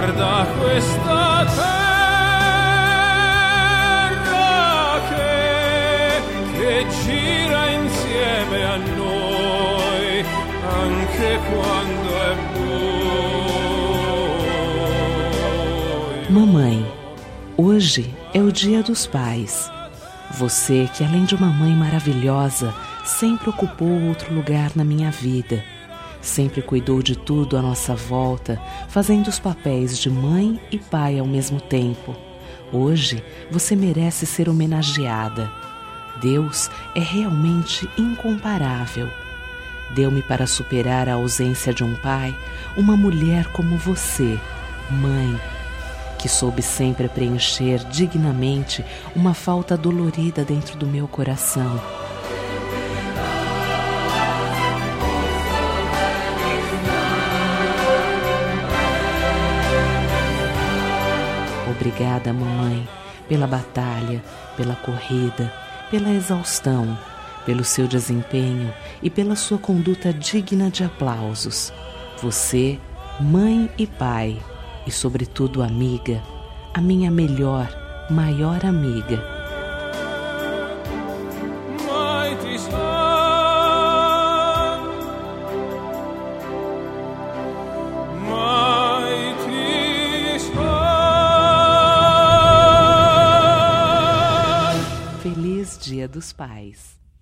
guarda questa terra che gira insieme a noi anche quando è buio. Mamãe, hoje é o Dia dos Pais. Você, que além de uma mãe maravilhosa, sempre ocupou outro lugar na minha vida. Sempre cuidou de tudo à nossa volta, fazendo os papéis de mãe e pai ao mesmo tempo. Hoje, você merece ser homenageada. Deus é realmente incomparável. Deu-me para superar a ausência de um pai, uma mulher como você, mãe, que soube sempre preencher dignamente uma falta dolorida dentro do meu coração. Obrigada, mamãe, pela batalha, pela corrida, pela exaustão, pelo seu desempenho e pela sua conduta digna de aplausos. Você, mãe e pai, e sobretudo amiga, a minha melhor, maior amiga. Feliz Dia dos Pais.